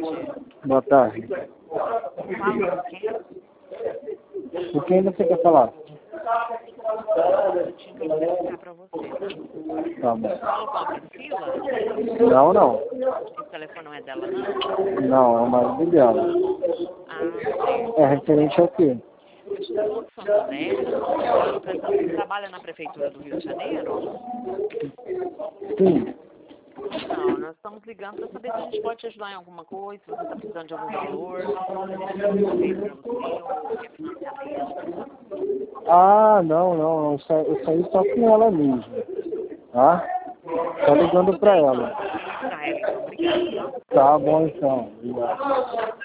Boa tarde. Fala com quem? Com quem você quer falar? Eu tinha que explicar pra você, tá? Tá bom. Fala com a Priscila? Não, não. Esse telefone não é dela, não? Não, é o marido dela. Ah, sei. É referente ao quê? Eu estou falando do Santander. Você trabalha na Prefeitura do Rio de Janeiro? Sim. Não, nós estamos ligando para saber se a gente pode te ajudar em alguma coisa, se você está precisando de algum valor, se a gente pode para você ou quer financiamento. Ah, não, não, não. Eu saí só com ela mesmo. Tá? Tá ligando Tudo pra bem, ela. então. Para ela, então. Obrigada, tá? Tá bom então. Obrigado.